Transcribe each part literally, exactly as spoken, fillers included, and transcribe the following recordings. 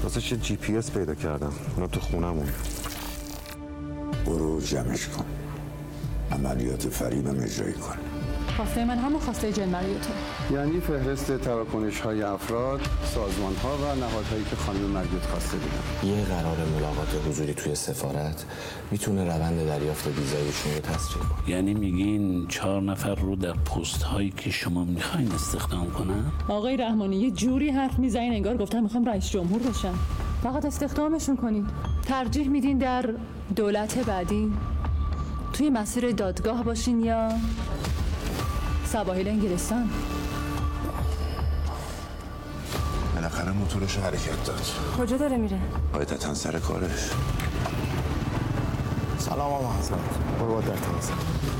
اساسش یه جی پی اس پیدا کردم، اونا تو خونمون. برو جمعش کن، عملیات فریبم اجرایی کن. خواسته من همون خواسته جنبری تو، یعنی فهرست تراکنش های افراد، سازمان ها و نهادهایی که خانم مرگوت خواسته بودن. یه قرار ملاقات حضوری توی سفارت میتونه روند دریافت ویزایشون رو تسریع کنه. یعنی میگین چهار نفر رو در پست هایی که شما میخواین استخدام کنن؟ آقای رحمانی یه جوری حرف میزنین انگار گفتن میخوام رئیس جمهور بشن. فقط استخدامشون کنین. ترجیح میدین در دولت بعدی توی مسیر دادگاه باشین یا سواحل انگلستان؟ بالاخره موتورش حرکت داد. کجا داره میره؟ قاعدتاً سر کارش. سلام آقا حضرت. برو در تماس.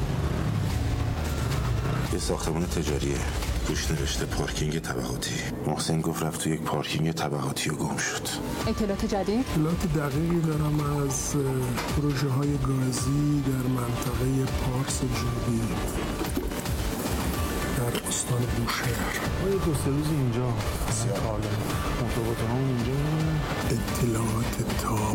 یه ساختمان تجاریه. روش نوشته پارکینگ طبقاتی. محسن گفت رفت تو یک پارکینگ طبقاتی و گم شد. اطلاعات جدید؟ اطلاعات دقیقی دارم از پروژه های گازی در منطقه پارس جنوبی در استان بوشهر. ما یه دو سه روز اینجا کار داریم. مطابقات همون اینجا. اطلاعات تاپ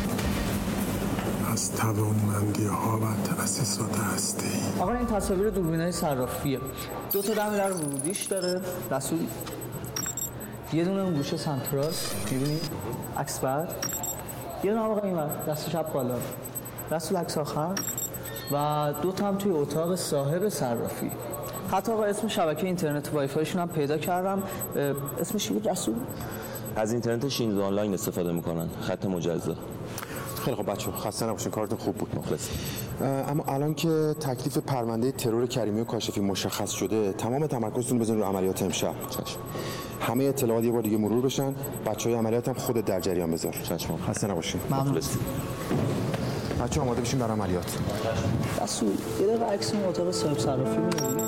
از توانمندی ها و تأسیسات هسته‌ای. آقا این تصاویر دوربینای صرافیه. دو تا دم در ورودیش داره. رسول یه دونه اون گوشه سنترال می‌بینی؟ عکس بعد. یه دونه آقا اینور دست چپ بالا. رسول عکس آخر و دو تا هم توی اتاق صاحب صرافی. حتی آقا اسم شبکه اینترنت وای فایشون هم پیدا کردم. اسمش چیه رسول؟ از اینترنت شینزو آنلاین استفاده میکنن، خط مجزا. خیلی خب بچه‌ها خسته نباشین، کارتون خوب بود. مخلص. اما الان که تکلیف پرونده ترور کریمی و کاشفی مشخص شده، تمام تمرکزتون بزنید رو عملیات امشب. چشم. همه اطلاعات یه بار دیگه مرور بشن، بچهای عملیات هم خودت در جریان بذار. چشم. خسته نباشین. مخلص. بچه‌ها آماده بشین برای عملیات. رسول یه دقیقه عکس اون اتاق صاحب صرافی می‌بینی؟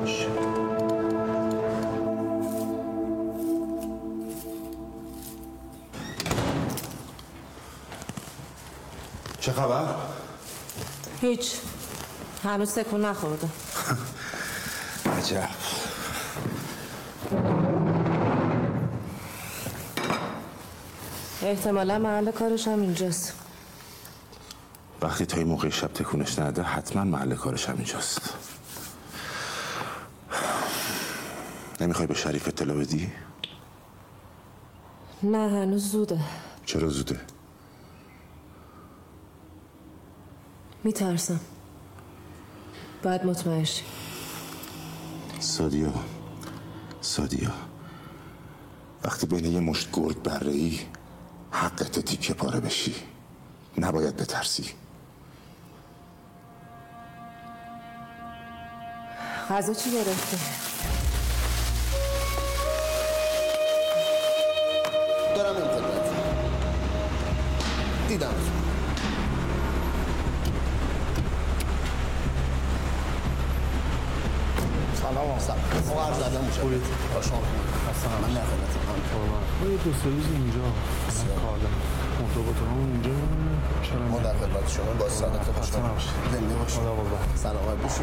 چه خبر؟ هیچ. هنوز تکون نخورده. عجب. احتمالا محل کارش هم اینجاست. وقتی تا این موقع شب تکونش نده حتما محل کارش هم اینجاست. نمیخوای به شریف اطلاع بدی؟ نه هنوز زوده. چرا زوده؟ میترسم. باید مطمئن شی. سادیا سادیا وقتی بین یه مشت گرگ بره‌ای حقت تیکه پاره بشی نباید بترسی. غذا چی گرفتی؟ دارم اینترنت دیدم. سلام آسان. ما عرض ادب میشه. خوبید؟ خوش آمدید. اصلا من نخدمتتون. ما یه دو سه روز اینجا کار داریم. مطابقات همون اینجا. ما در خدمت شما با سعادت خوشحالم. زنده باشید. سلامت باشید.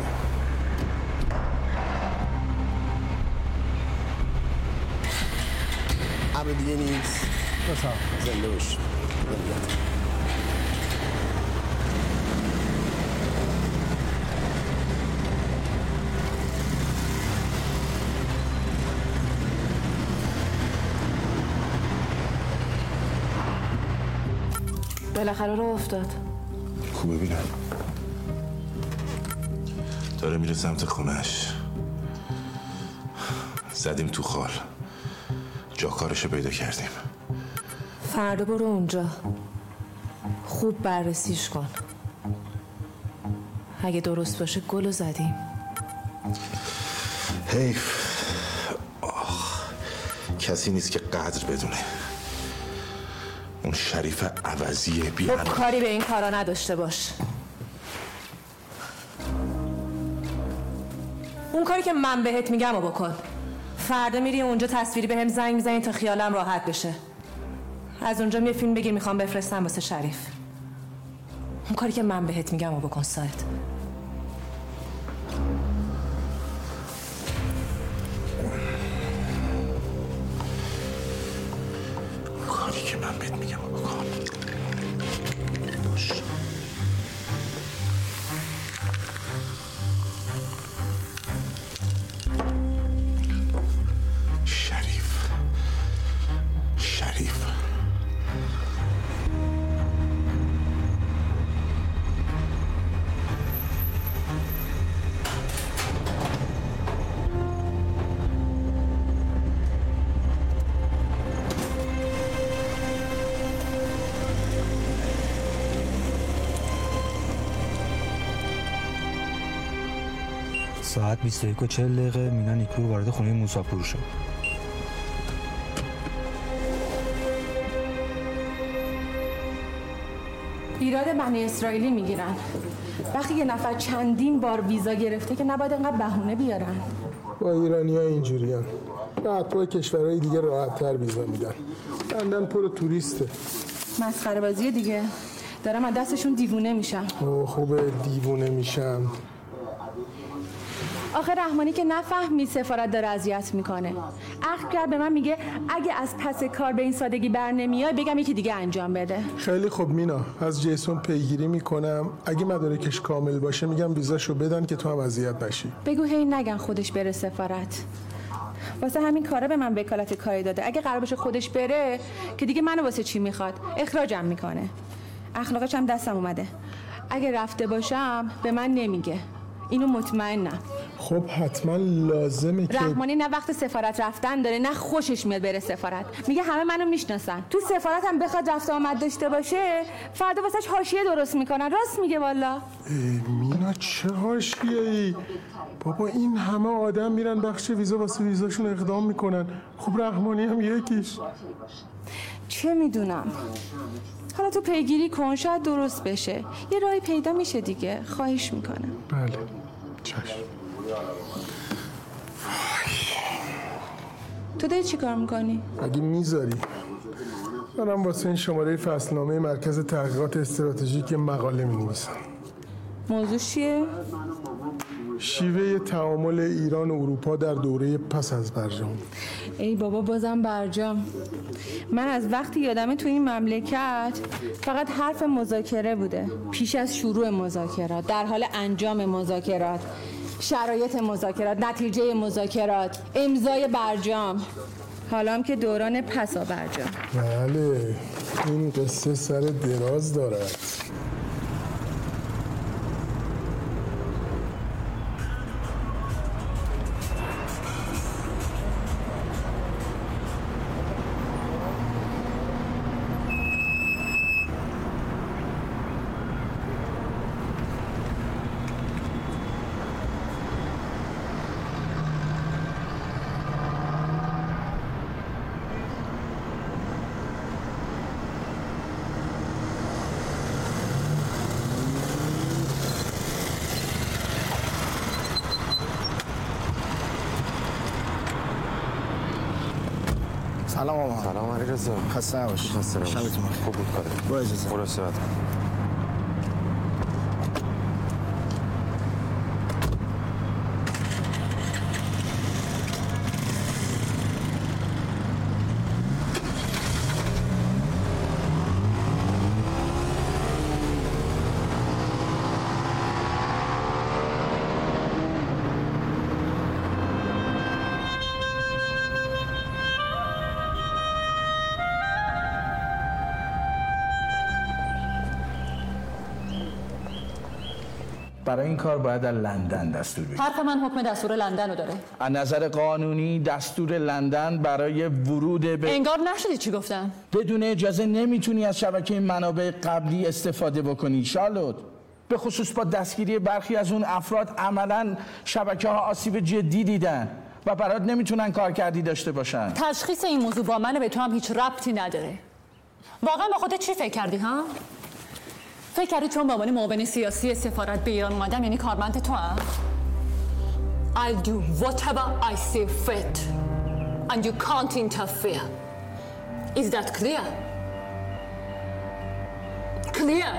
امر دیگه نیست. زنده باشید. بالاخره رو افتاد. کو ببینم. داره میره سمت خونش. زدیم تو خال. جا کارشو پیدا کردیم. فردا برو اونجا. خوب بررسیش کن. اگه درست باشه گلو زدیم. حیف. آخ. کسی نیست که قدر بدونه. اون شریف عوضی بیان تو کاری به این کارا نداشته باش. اون کاری که من بهت میگم رو بکن. فردا میری اونجا تصویری بهم زنگ میزنی تا خیالم راحت بشه. از اونجا یه فیلم بگیر میخوام بفرستم واسه شریف. اون کاری که من بهت میگم رو بکن ساعت. کاری که من بهت میگم بکن. باش. شریف شریف ساعت بیست و یک و چهل دقیقه مینا نیکو وارد خونه موساپور شد. ایراد بنی اسرائیلی میگیرن. وقتی یه نفر چندین بار ویزا گرفته که نباید اینقدر بهونه بیارن. با ایرانی ها اینجوری هن. راحت کشورهای دیگه راحت تر ویزا میدن. لندن پر توریسته. مسخره بازیه دیگه. دارم از دستشون دیوونه میشم. اوه خوبه دیوونه میشم. آخه رحمانی که نفهمی سفارت داره اذیت میکنه. اخ کرد به من میگه اگه از پس کار به این سادگی بر نمیای بگم یکی دیگه انجام بده. خیلی خوب مینا، از جیسون پیگیری میکنم. اگه مدارکش کامل باشه میگم ویزاشو بدن که تو هم اذیت نشی. بگو هی نگن خودش بره سفارت. واسه همین کاره به من وکالت کاری داده. اگه قرار باشه خودش بره که دیگه منو واسه چی میخواد؟ اخراجم میکنه. اخلاقش هم دستم اومده. اگه رفته باشم به من نمیگه. اینو مطمئنم. خب حتما لازمه که رحمانی نه وقت سفارت رفتن داره نه خوشش میاد بره سفارت. میگه همه منو میشناسن. تو سفارت هم بخواد رفت آمد داشته باشه فردا واسش حاشیه درست میکنن. راست میگه والا. مینا چه حاشیه‌ای؟ بابا این همه آدم میرن بخش ویزا واسه ویزاشون اقدام میکنن. خب رحمانی هم یکیش. چه میدونم. حالا تو پیگیری کن شاید درست بشه. یه راهی پیدا میشه دیگه. خواهش میکنم. بله چشم. تو داری چی کار میکنی؟ اگه میذاری منم واسه این شماره فصلنامه مرکز تحقیقات استراتژیک مقاله مینویسم. موضوع چیه؟ شیوه تعامل ایران و اروپا در دوره پس از برجام. ای بابا بازم برجام. من از وقتی یادمه تو این مملکت فقط حرف مذاکره بوده. پیش از شروع مذاکرات، در حال انجام مذاکرات، شرایط مذاکرات، نتیجه مذاکرات، امضای برجام. حالا هم که دوران پسا برجام. بله این قصه سر دراز دارد. سلام آقا. سلام علیرضا. خسته نباشی. خسته نباشی. شبتون بخیر. خوب بود کارت. با اجازه. برو استراحت کن. برای این کار باید از لندن دستور بگیری. حرف من حکم دستور لندن رو داره. از نظر قانونی دستور لندن برای ورود به انگار نشدی چی گفتن؟ بدون اجازه نمیتونی از شبکه منابع قبلی استفاده بکنی شالود. به خصوص با دستگیری برخی از اون افراد عملاً شبکه ها آسیب جدی دیدن و برات نمیتونن کارکردی داشته باشن. تشخیص این موضوع با من به تو هم هیچ ربطی نداره. واقعا با خودت چی فکر کردی ها؟ فکر کردی چون به عنوان معاون سیاسی سفارت به ایران اومدم یعنی کارمند تو هم؟ I'll do whatever I see fit and you can't interfere. Is that clear? Clear?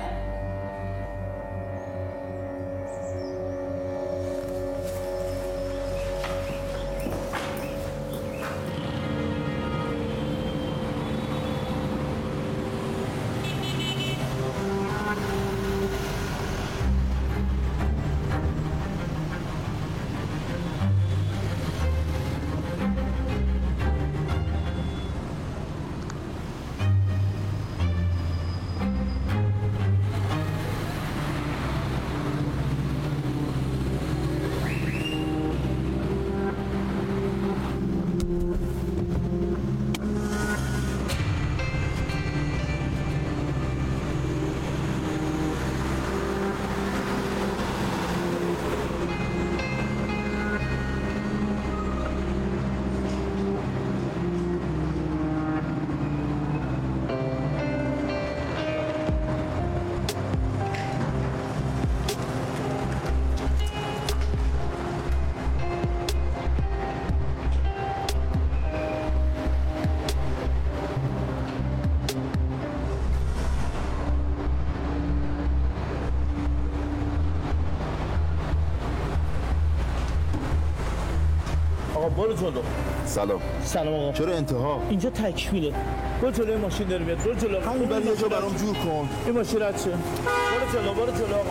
آقا برو جلو. سلام. سلام آقا. چرا انتها؟ اینجا تکمیله. برو جلوی ماشین داره میاد. برو جلو. همون برای یه جا برام جور کن. این ماشین رد شه. برو جلو برو جلو آقا.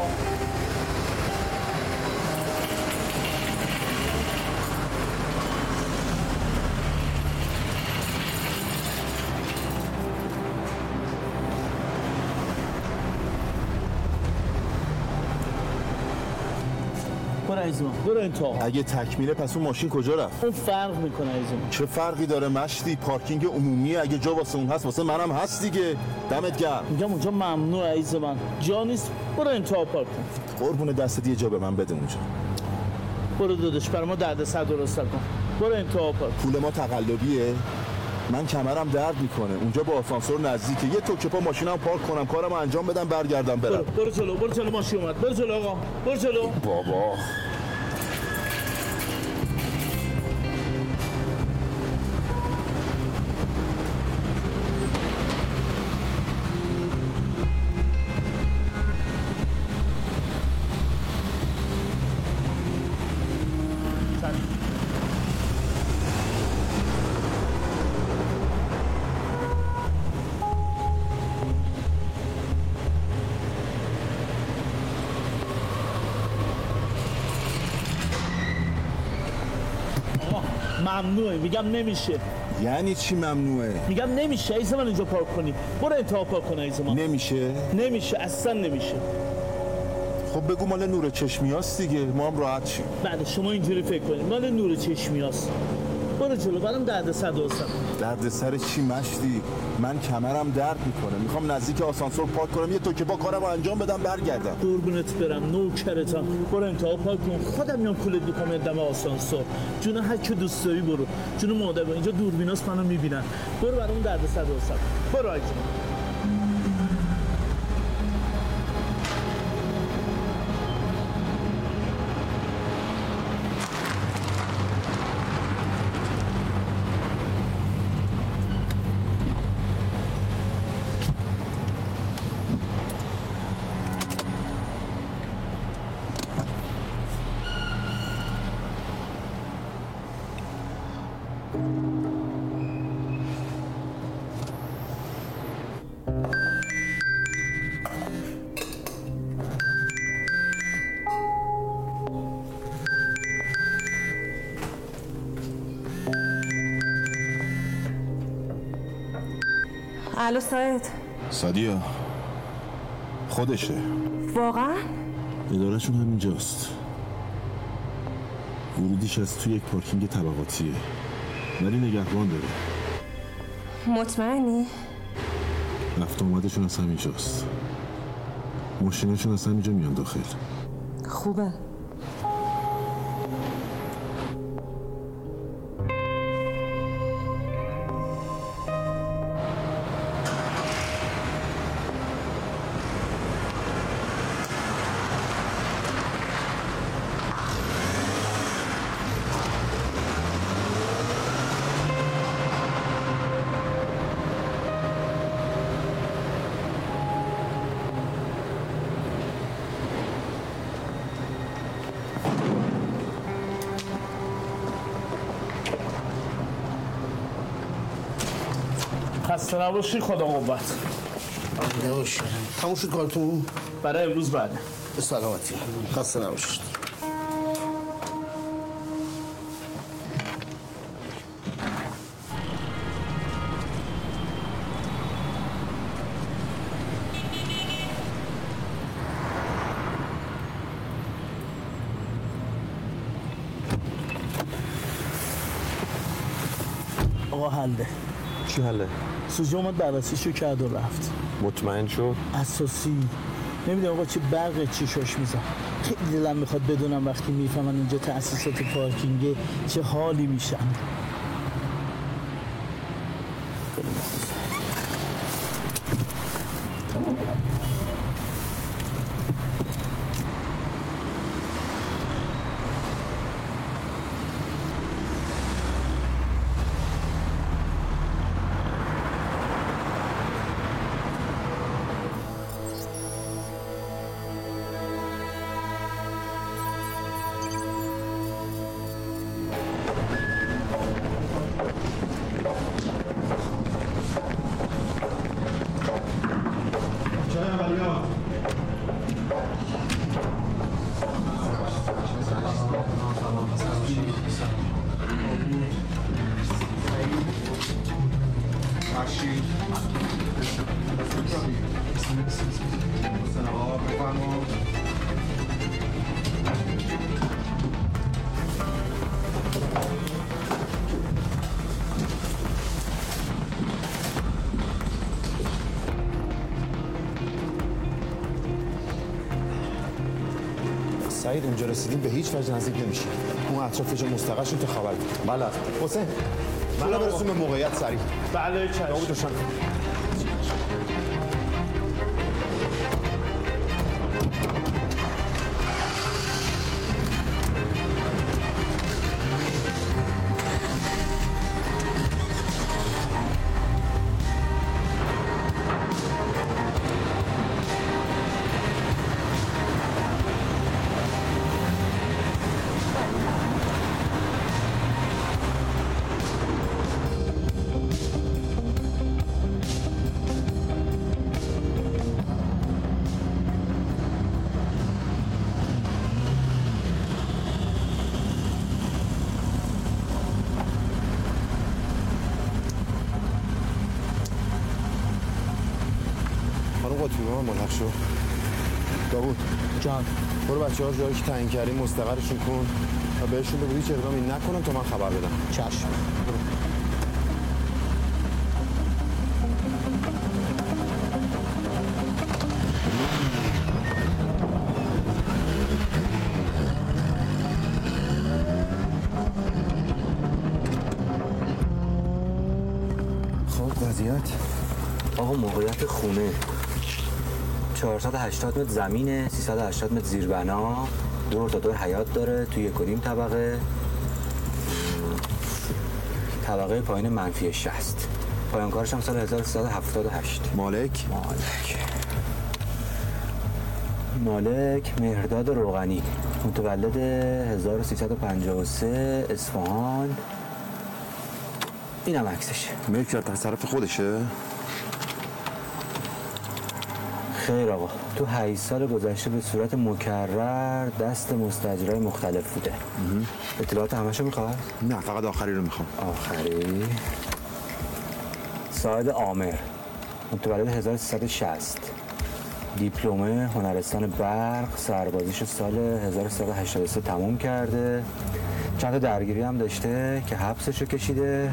برو عزیزم برو انتها. اگه تکمیله پس اون ماشین کجا رفت؟ اون فرق میکنه عزیزم. چه فرقی داره مشتی؟ پارکینگ عمومیه، اگه جا واسه اون هست واسه منم هست دیگه. دمت گرم. میگم اونجا ممنوع عزیز من. جا نیست. برو انتها پارک کن. قربون دستت یه جا به من بده اونجا. برو داداش برای ما دردسر درست کن. برو انتها پارک. پول ما تقلبیه. من کمرم درد میکنه. اونجا با آسانسور نزدیکه. یه توکه پا ماشینم پارک کنم، کارم انجام بدم، برگردم برم. برو, برو جلو برو جلو ماشین اومد. برو جلو آقا. برو جلو. بابا ممنوعه. میگم نمیشه. یعنی چی ممنوعه؟ میگم نمیشه عزیز من اینجا پارک کنی. برو انتها پارک کن عزیز من. نمیشه؟ نمیشه اصلا نمیشه. خب بگو مال نور چشمیاست دیگه، ما هم راحت شیم. بله شما اینجوری فکر کنید مال نور چشمیاست. برو جلو برام دردسر درست کن. دردسر چی مشتی؟ من کمرم درد میکنه، میخوام نزدیک آسانسور پارک کنم، یه توکه با کارم انجام بدم برگردم. قربونت برم نوکرتم. برو انتها پارک کن. خودم میام پولت میکنم دم آسانسور. جون هر کی دوست داری برو. جون مادر با اینجا دوربیناست منو میبینن. برو برام دردسر درست کن. برو عزیزم. الو سعید. سادیا خودشه. واقعا؟ ادارهشون همینجاست. ورودیش از توی یک پارکینگ طبقاتیه، ولی نگهبان داره. مطمئنی؟ رفت آمدشون از همینجاست. ماشیناشون از همینجا میان داخل. خوبه. خسته نباشی. خدا قوت. نباشی. تموم شد کارتون؟ برای امروز بعد. به سلامتی. خسته نباشید. آقا حله. چی حله؟ سوژه اومد بررسیشو کرد و رفت. مطمئن شد؟ اساسی. نمیدونم آقا چه برق چشاش میزن. خیلی دلم میخواد بدونم وقتی میفهمن اینجا تأسیسات پارکینگه چه حالی میشن. فرید اونجا رسیدیم به هیچ وجه نزدیک نمیشیم. اون اطرافش مستقرشون تا خبر بده. بله حسین منو برسون به موقعیت سریع. بله چشم. داوود روشن. ملحق شو. داوود جان برو بچه ها جایی که تعیین کردیم مستقرشون کن و بهشون بگو هیچ اقدامی نکنن تا من خبر بدم. چشم. برو. خب وضعیت آقا موقعیت خونه چهارصد و هشتاد متر زمینه، سیصد و هشتاد متر زیربنا، دور تا دور حیاط داره، توی یک و نیم طبقه، طبقه پایین منفی شصت. پایان کارش هم سال هزار و سیصد و هفتاد و هشت. مالک؟ مالک مالک مهرداد روغنی، متولد هزار و سیصد و پنجاه و سه، اصفهان. اینم عکسشه. ملک در تصرف خودشه؟ خیر آقا، تو هشت سال گذشته به صورت مکرر دست مستاجرای مختلف بوده. اطلاعات همشو میخواد؟ نه فقط آخری رو میخوام. آخری؟ ساعد عامر، متولد هزار و سیصد و شصت، دیپلمه هنرستان برق، سربازیش سال هزار و سیصد و هشتاد و سه تموم کرده. چند تا درگیری هم داشته که حبسشو کشیده.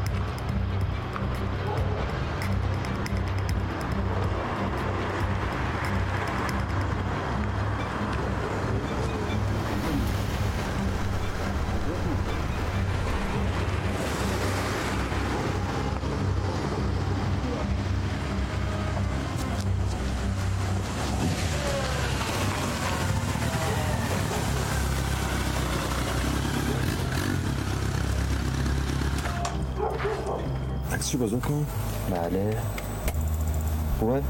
عکسشو بزرگ کن. بله خوبه؟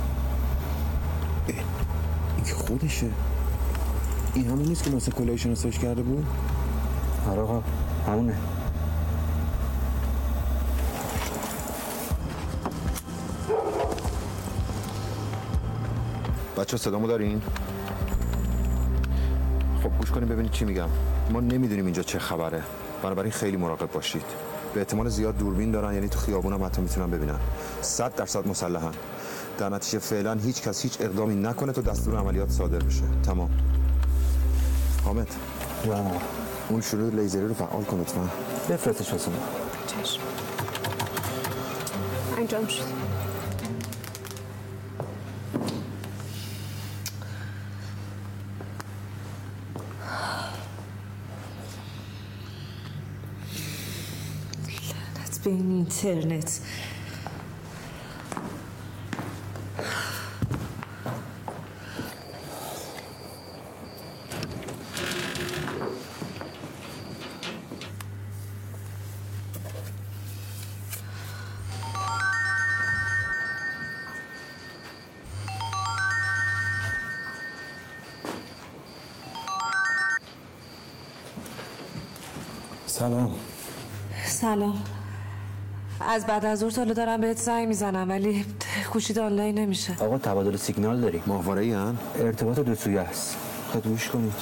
این که خودشه. این همون نیست که ناسا کلاهی شناساییش کرده بود؟ آره آقا همونه. بچه ها صدامو دارین؟ خب گوش کنیم ببینید چی میگم. ما نمیدونیم اینجا چه خبره، بنابراین خیلی مراقب باشید. به احتمال زیاد دوربین دارن، یعنی تو خیابون هم حتی میتونن ببینن. صد درصد مسلحن. در نتیجه فعلا هیچ کس هیچ اقدامی نکنه تا دستور عملیات صادر بشه. تمام. حامد جانم اون شروع لیزری رو فعال کن لطفا. بفرستش واسه من. چشم. انجام شد. لعنت به این اینترنت. سلام. سلام. از بعد از ظهر تا دارم بهت زنگ میزنم ولی گوشید آنلاین نمیشه. آقا تبادل سیگنال داریم. ماهواره ای هن؟ ارتباط دو سویه است. خود گوش کنید.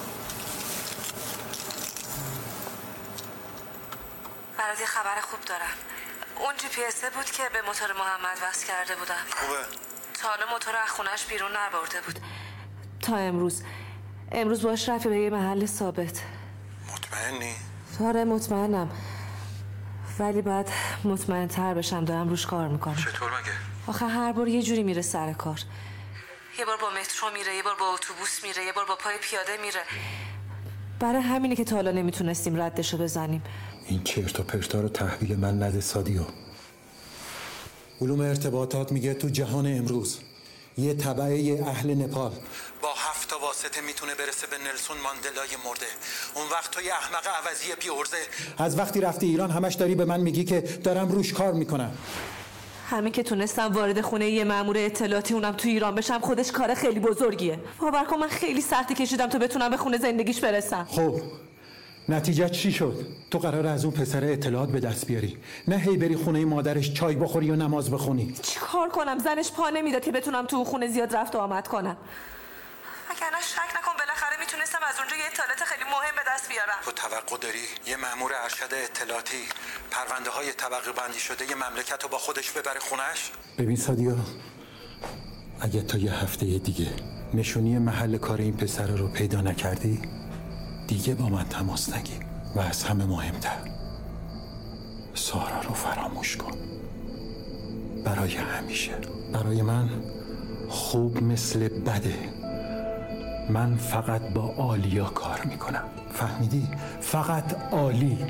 برات یه خبر خوب دارم. اون جی پی اسه بود که به موتور محمد وصل کرده بودم. خوبه. تا حالا موتور از خونش بیرون نبرده بود. تا امروز. امروز باش رفت به یه محل ثابت. مطمئنی؟ آره مطمئنم. ولی باید مطمئن تر بشم. دارم روش کار میکنم. چطور مگه؟ آخه هر بار یه جوری میره سر کار. یه بار با مترو میره، یه بار با اتوبوس میره، یه بار با پای پیاده میره. برای همینه که تا حالا نمیتونستیم ردشو بزنیم. این چرت و پرتا رو تحویل من نده سادیو. علوم ارتباطات میگه تو جهان امروز یه تبعه اهل نپال با هفت تا واسطه میتونه برسه به نلسون ماندلای مرده. اون وقت توی احمق عوضی بی ارزه از وقتی رفتی ایران همش داری به من میگی که دارم روش کار میکنم. همین که تونستم وارد خونه یه مأمور اطلاعاتی اونم تو ایران بشم خودش کار خیلی بزرگیه. باور کن من خیلی سختی کشیدم تا بتونم به خونه زندگیش برسم. خب نتیجه چی شد؟ تو قرار از اون پسر اطلاعات به دست بیاری، نه هی بری خونه مادرش چای بخوری و نماز بخونی. چی کار کنم؟ زنش پا نمیداد که بتونم تو خونه زیاد رفت و آمد کنم. وگرنه شک نکن بالاخره میتونستم از اونجا یه اطلاعات خیلی مهم به دست بیارم. تو توقع داری یه مأمور ارشد اطلاعاتی پرونده های طبقه بندی شده یه مملکت رو با خودش ببره خونش؟ ببین سادیا، اگه تا یه هفته دیگه نشونی محل کار این پسر رو پیدا نکردی دیگه با من تماس نگیر و از همه مهمتر سارا رو فراموش کن برای همیشه. برای من خوب مثل بده. من فقط با آلیا کار میکنم، فهمیدی؟ فقط عالی.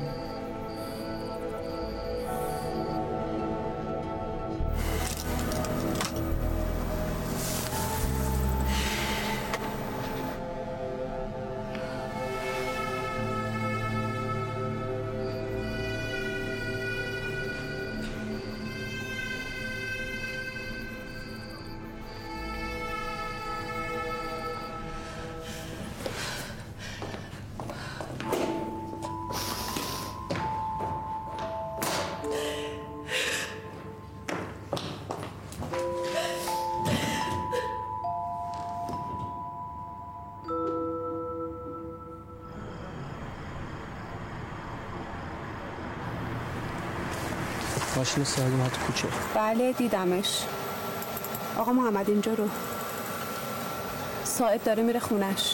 ماشین سالی اومد تو کوچه. بله دیدمش. آقا محمد اینجا رو. صاحب داره میره خونش.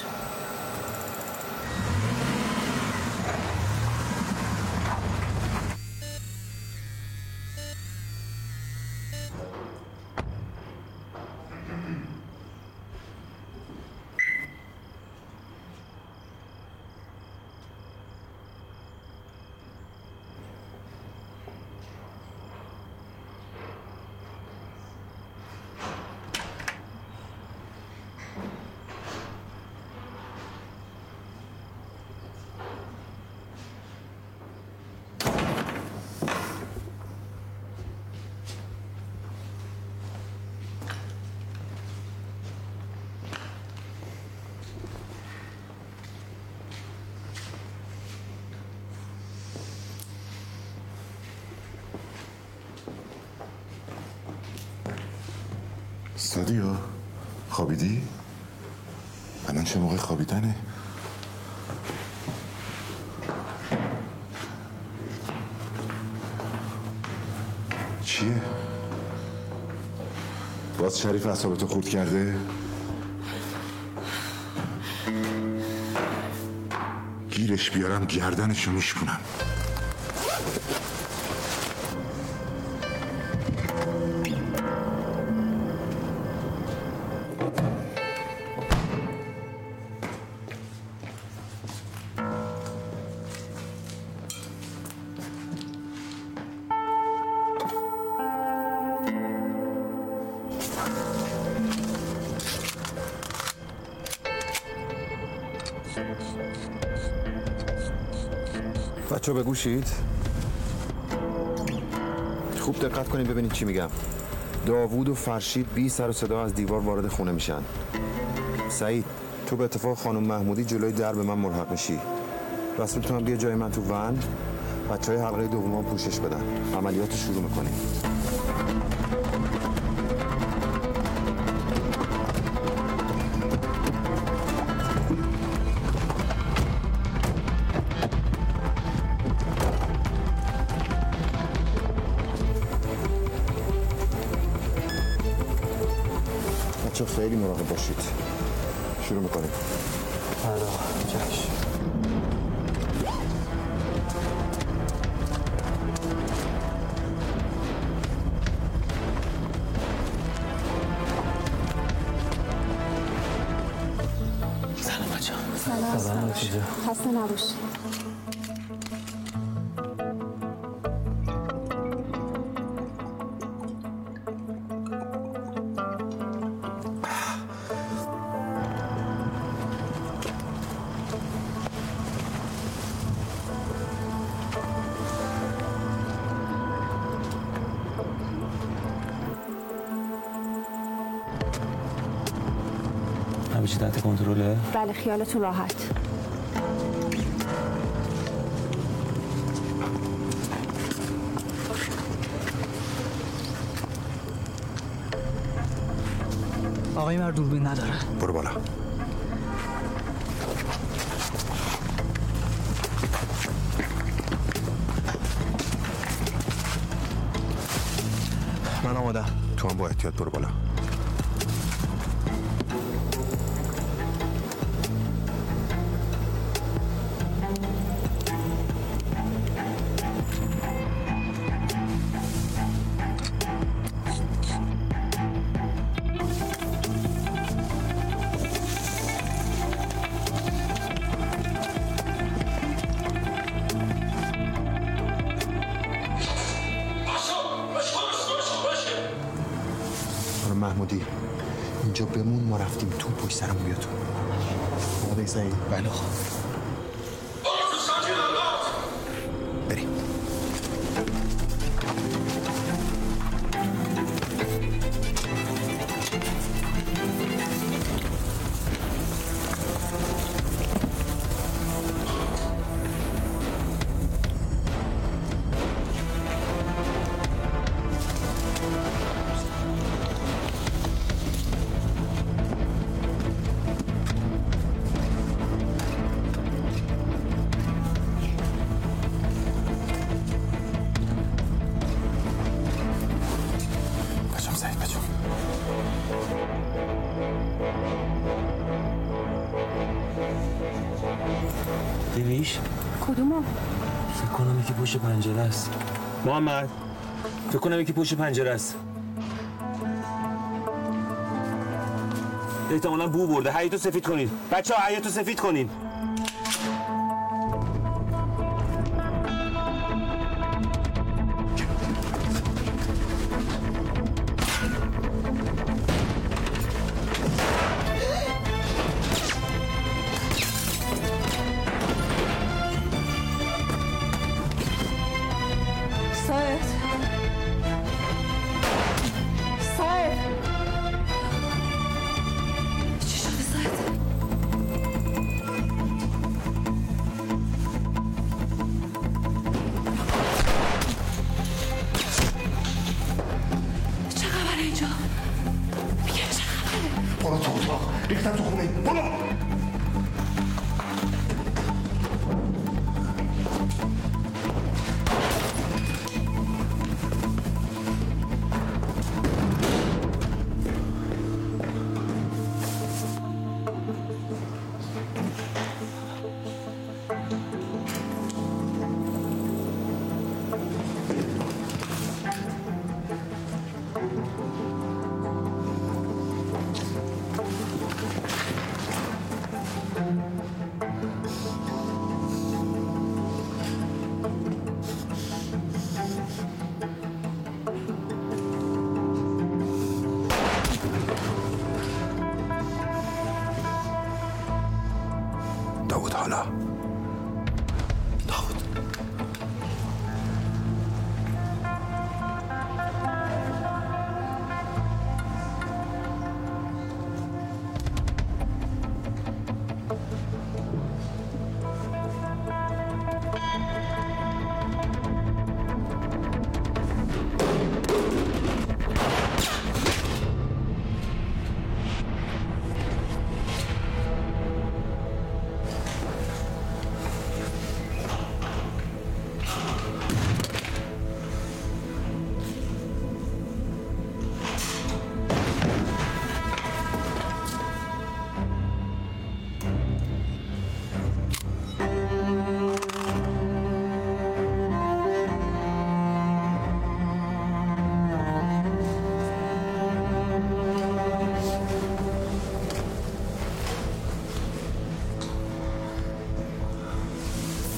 سادیا خوابیدی؟ الان چه موقع خوابیدنه؟ چیه؟ باز شریف اعصابتو خورد کرده؟ گیرش بیارم گردنشو میشکنم. بچه ها بگوشید خوب دقت کنید ببینید چی میگم. داوود و فرشید بی سر و صدا از دیوار وارد خونه میشن. سعید تو به اتفاق خانم محمودی جلوی در به من ملحق میشی. رسول تو هم بیا جای من تو ون. بچه های حلقه دوم پوشش بدن. عملیات شروع میکنیم. خیلی مراقب باشید. شروع میکنیم. آره چشم. خسته نباشی. همه چی تحت کنترله؟ بله خیالتون راحت. آقای مرد دوربین نداره. برو بالا. من آمادم. تو هم با احتیاط برو بالا. محمودی اینجا بمون، ما رفتیم تو، پشت سرمون بیا تو. آقای سعید. بله بریم. دیویش؟ کدومو؟ فکر کنم یکی پشت پنجره است. محمد فکر کنم یکی پشت پنجره است. احتمالاً بو برده. حیاطو سفید کنید بچه ها، حیاطو سفید کنید.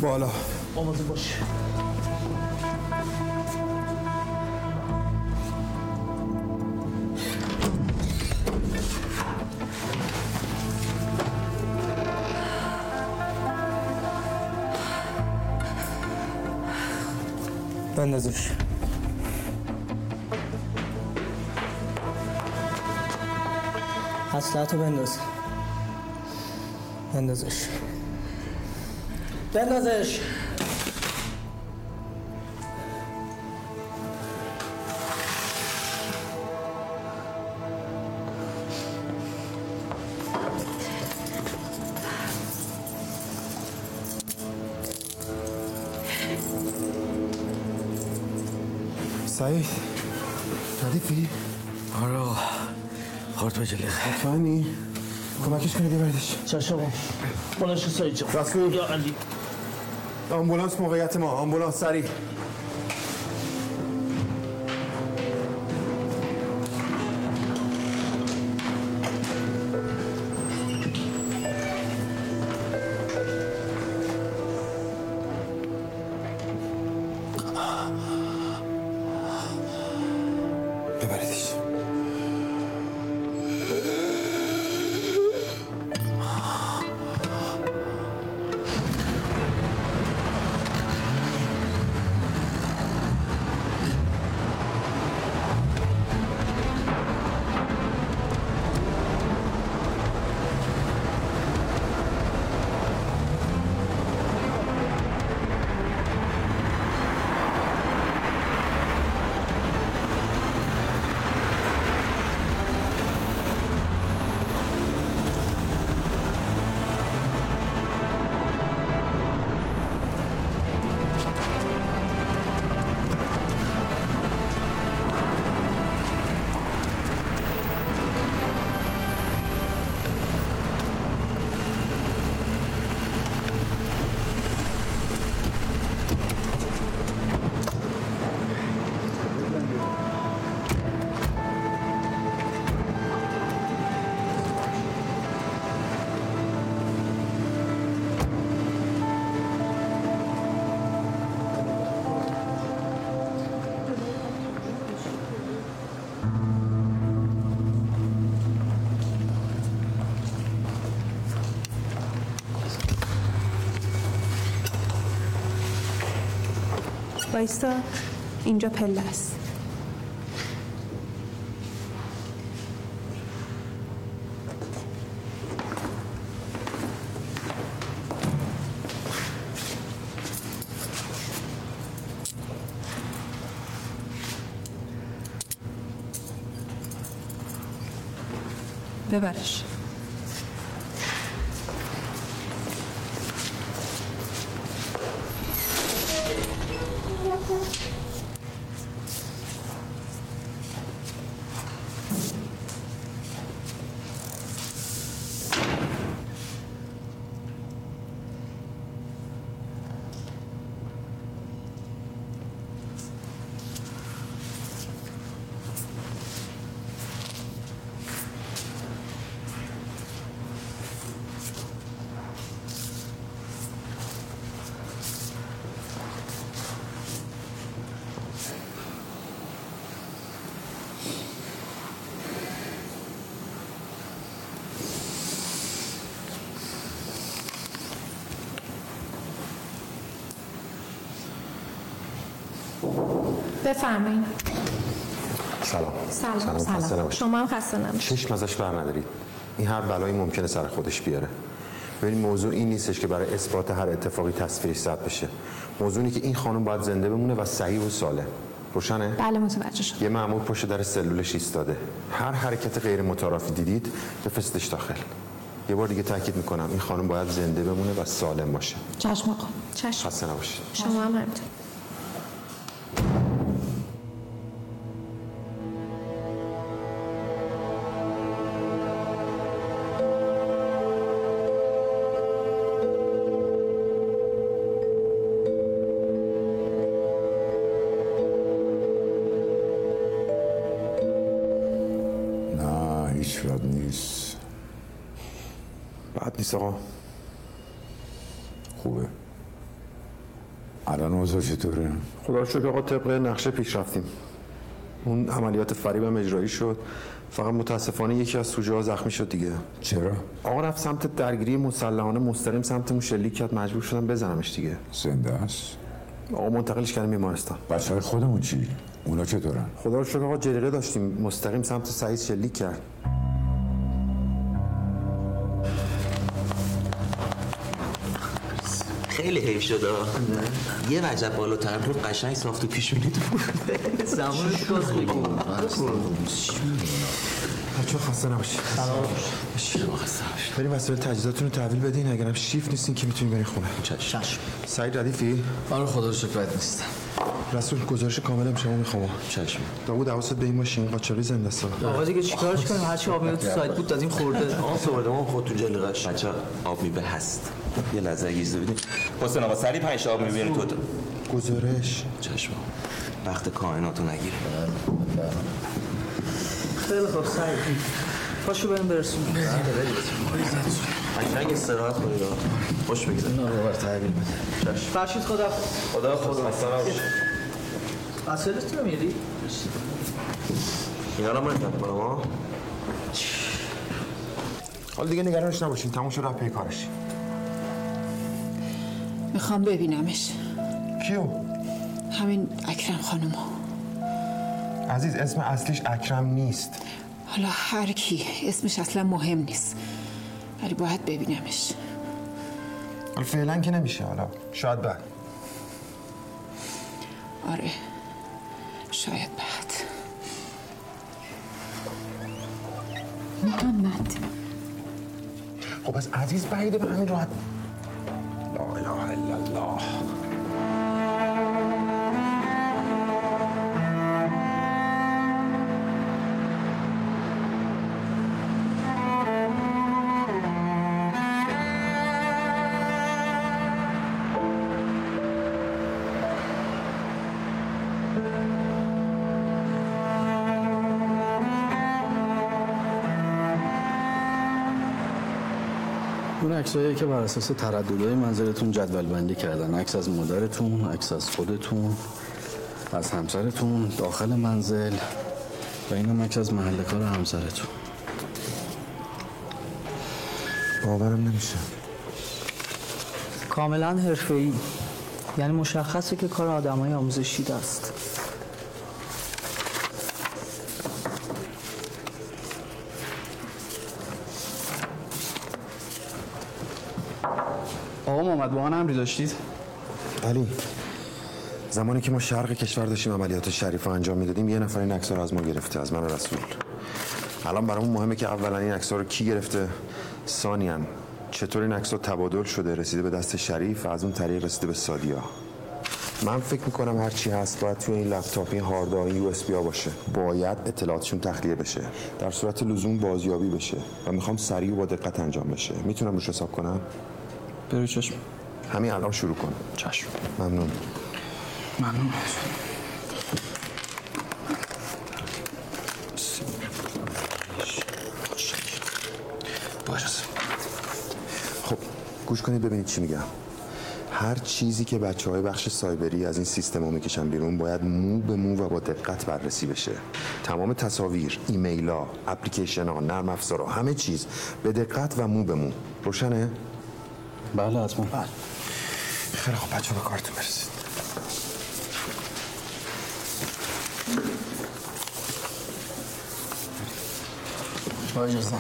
بالا. آماده باش. بندازش. اسلحه‌تو بنداز. بندازش. بندازش. سعید ردیفی؟ آره آقا خورد به جلیقه مطمئنی؟ کمکش کنی ببردش. چشم آقا بلنش سعید جان. رسول یا علی. آمبولانس موقعیت ما. آمبولانس سریع. ببریدش. وایستا، اینجا پله است. ببرش. بفرمایید. سلام. سلام. سلام. خسته سلام. نباشید. شما هم خسته نباشید. چشم ازش بر ندارید. این هر بلایی ممکنه سر خودش بیاره. ببین موضوع این نیستش که برای اثبات هر اتفاقی تصویرش ثبت بشه. موضوع اینه که این خانم باید زنده بمونه و صحیح و سالم. روشنه؟ بله متوجه شدم. یه مأمور پشت در سلولش ایستاده. هر حرکت غیر متعارفی دیدید بفرستش داخل. یه بار دیگه تاکید میکنم این خانم باید زنده بمونه و سالم باشه. چشم آقا. چشم. خسته نباشید. شما هم همینطور. هیچ بد نیست. بد نیست آقا. خوبه. الان اوضاع چطوره؟ خدا رو شکر آقا طبق نقشه پیش رفتیم. اون عملیات فریبم اجرایی شد، فقط متاسفانه یکی از سوژه ها زخمی شد دیگه. چرا؟ آقا رفت سمت درگیری مسلحانه مستقیم سمتمون شلیک کرد، مجبور شدم بزنمش دیگه. زنده است؟ آقا منتقلش کردیم بیمارستان. بچهای خودمون چی؟ اونا چطورن؟ خدا رو شکر آقا جلیقه داشتیم، مستقیم سمت سعید شلیک کرد. خیلی حیف شد یه وجب بالاتر بود قشنگ صاف تو پیش می‌رید زمانش گاز بگیم. بچه‌ها خسته نباشید. بریم وسایل تجهیزاتتون رو تحویل بدین، اگرم شیفت نیستین که میتونین برین خونه. چشم. سعید ردیفی؟ آره خدا رو شکر بد نیستم. رسول گزارش کاملم شما میخوام. چشم. داوود حواست به این باشه، این قاچاقی زنده است. آقا دیگه چیکارش کنیم؟ هر چی آب میاد تو سایت بود دادیم خورده. آن سوردمون خود تو جلیقه‌اش. بچه‌ها آب میبه هست. یه لحظه اگه بدین. حسین آقا سری پنج آب میبینید تو. گزارش. چشم. وقت کائناتو نگیره. خیلی خوب سعید. پاشو بریم برسون. قشنگ استراحت کنید. خوش بگذارید. نه بابا تحویل بده. چشم. فرشید خدا. خدا خدا خسته نباشید. وسایلت رو میاری؟ اینا رو من کنم ها. حالا دیگه نگرانش نباشین، تموم شد رفت پی کارش. میخوام ببینمش. کیو؟ همین اکرم خانومو. عزیز اسم اصلیش اکرم نیست. حالا هر کی اسمش اصلا مهم نیست، ولی باید ببینمش. حالا فعلا که نمیشه، حالا شاید بعد. آره شاید بعد. محمد خب از عزیز بعیده به همین راحت. لا اله الا الله. اون عکسایی که بر اساس ترددهای منزلتون جدول بندی کردن، عکس از مادرتون، عکس از خودتون، از همسرتون داخل منزل و اینم عکس از محل کار همسرتون. باورم نمیشه. کاملا حرفه‌ای، یعنی مشخصه که کار آدمای آموزشی است. آقا محمد با من امری داشتید؟ علی، زمانی که ما شرق کشور داشتیم عملیات شریف رو انجام میدادیم یه نفر این عکس‌ها رو از ما گرفته، از من و رسول. الان برامون مهمه که اولا این عکس‌ها رو کی گرفته، ثانیاً چطور این عکس‌ها تبادل شده رسیده به دست شریف و از اون طریق رسیده به سادیا. من فکر میکنم هر چی هست باید توی این لپتاپ این هاردهای یو اس بی ها باشه. باید اطلاعاتشون تخلیه بشه، در صورت لزوم بازیابی بشه و میخوام سریع و با دقت انجام بشه. میتونم روش حساب کنم؟ برو چشم. همین الان شروع کن. چشم. ممنون. ممنون. باشه. خب گوش کنید ببینید چی میگم. هر چیزی که بچه های بخش سایبری از این سیستم ها میکشن بیرون باید مو به مو و با دقت بررسی بشه. تمام تصاویر، ایمیل ها، اپلیکیشن ها، نرم افزار ها، همه چیز به دقت و مو به مو. روشنه؟ بله حتما. بله. خیلی خوب بچه ها به کارتون برسید. با اجازه.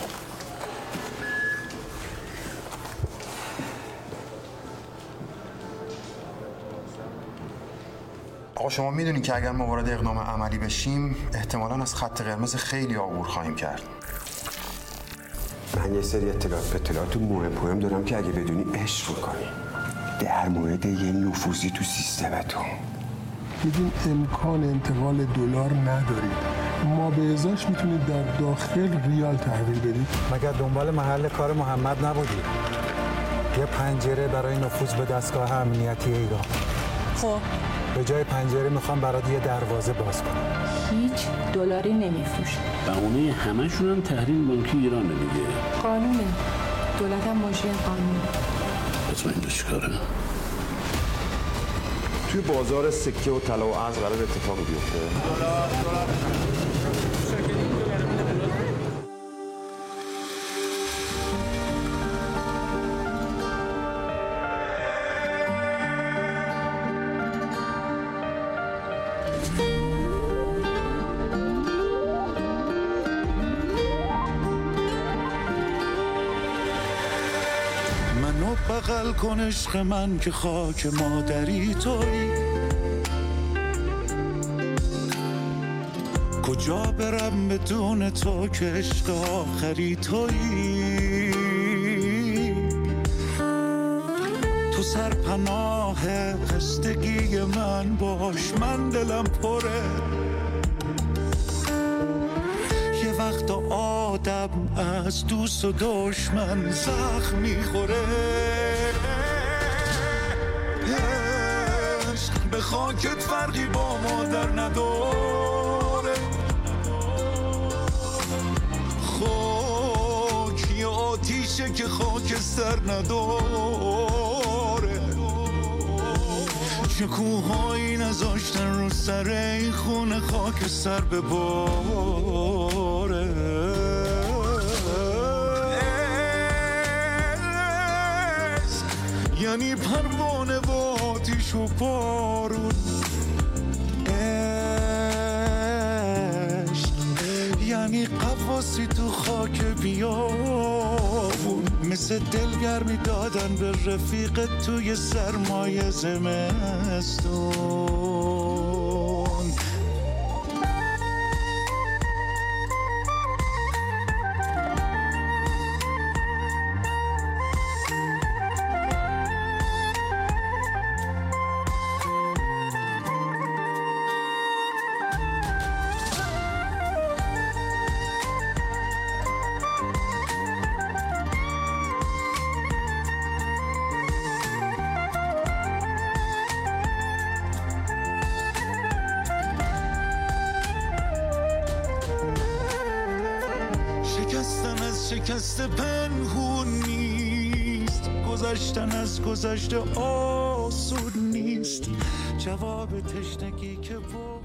آقا شما میدونین که اگر ما وارد اقدام عملی بشیم احتمالاً از خط قرمز خیلی عبور خواهیم کرد. من یه سری اطلاعات اطلاعات مهم مهم دارم که اگه بدونی عشق میکنی در مورد یه نفوذی تو سیستمتون. میدون امکان انتقال دلار ندارید، ما به ازاش میتونید در داخل ریال تحویل بدید. مگر دنبال محل کار محمد نبودی؟ یه پنجره برای نفوذ به دستگاه امنیتی ایران. خب به جای پنجره میخوام برات یه دروازه باز کنم. هیچ دلاری نمیفروشه. بهونه همشون هم تحریم بانکی ایرانه دیگه. قانونه. دولت هم مجری قانون. مطمئن چی کاره؟ توی بازار سکه و طلا و ارز قرار اتفاقی بیفته. بغل کن عشق من که خاک مادری تویی، کجا برم بدون تو که عشق آخری تویی. تو سرپناه خستگی من باش، من دلم پره. یه وقت آدم از دوست و دشمن زخم میخوره. عشق به خاکت فرقی با مادر نداره. خاک یه آتیشه که خاک سر نداره. چه کوهایی نذاشتن رو سر این خونه خاک سر بباره. یعنی پروانه و آتیش و بارون. عشق یعنی قواسی تو خاک بیابون، مثل دلگرمی دادن به رفیق توی سرمایه زمستون. شکستن از شکست پنهون نیست، گذشتن از گذشته آسون نیست. جواب تشنگی که